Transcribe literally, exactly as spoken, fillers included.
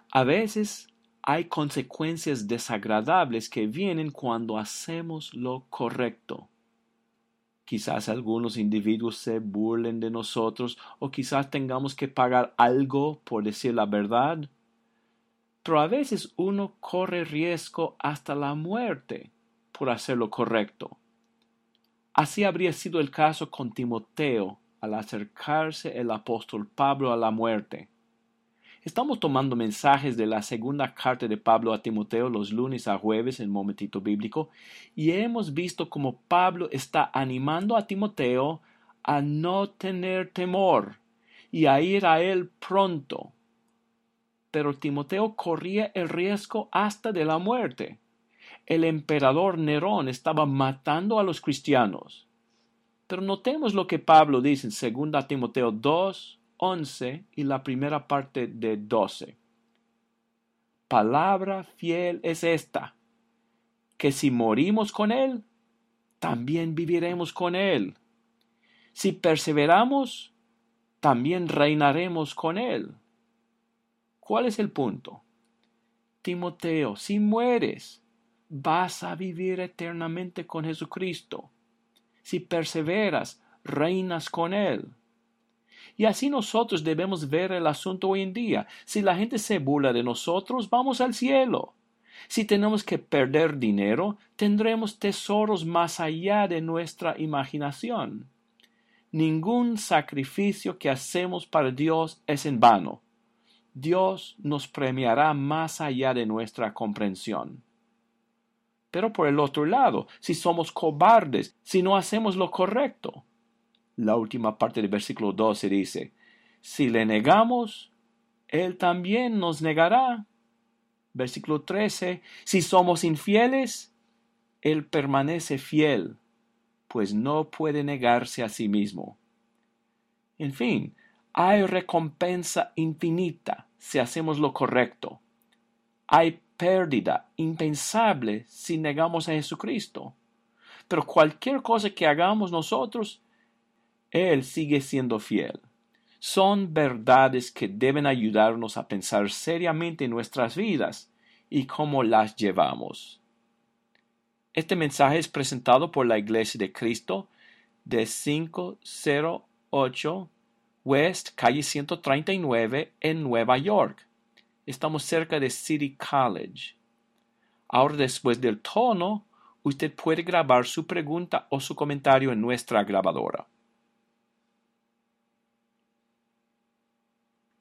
A veces hay consecuencias desagradables que vienen cuando hacemos lo correcto. Quizás algunos individuos se burlen de nosotros o quizás tengamos que pagar algo por decir la verdad. Pero a veces uno corre riesgo hasta la muerte por hacer lo correcto. Así habría sido el caso con Timoteo al acercarse el apóstol Pablo a la muerte. Estamos tomando mensajes de la segunda carta de Pablo a Timoteo los lunes a jueves en Momentito Bíblico y hemos visto cómo Pablo está animando a Timoteo a no tener temor y a ir a él pronto. Pero Timoteo corría el riesgo hasta de la muerte. El emperador Nerón estaba matando a los cristianos. Pero notemos lo que Pablo dice en dos Timoteo dos, once y la primera parte de doce. Palabra fiel es esta, que si morimos con él, también viviremos con él. Si perseveramos, también reinaremos con él. ¿Cuál es el punto? Timoteo, si mueres, vas a vivir eternamente con Jesucristo. Si perseveras, reinas con él. Y así nosotros debemos ver el asunto hoy en día. Si la gente se burla de nosotros, vamos al cielo. Si tenemos que perder dinero, tendremos tesoros más allá de nuestra imaginación. Ningún sacrificio que hacemos para Dios es en vano. Dios nos premiará más allá de nuestra comprensión. Pero por el otro lado, si somos cobardes, si no hacemos lo correcto, la última parte del versículo doce dice, si le negamos, Él también nos negará. Versículo trece, si somos infieles, Él permanece fiel, pues no puede negarse a sí mismo. En fin, hay recompensa infinita si hacemos lo correcto. Hay pérdida impensable si negamos a Jesucristo. Pero cualquier cosa que hagamos nosotros, Él sigue siendo fiel. Son verdades que deben ayudarnos a pensar seriamente en nuestras vidas y cómo las llevamos. Este mensaje es presentado por la Iglesia de Cristo de quinientos ocho West, calle ciento treinta y nueve en Nueva York. Estamos cerca de City College. Ahora, después del tono, usted puede grabar su pregunta o su comentario en nuestra grabadora.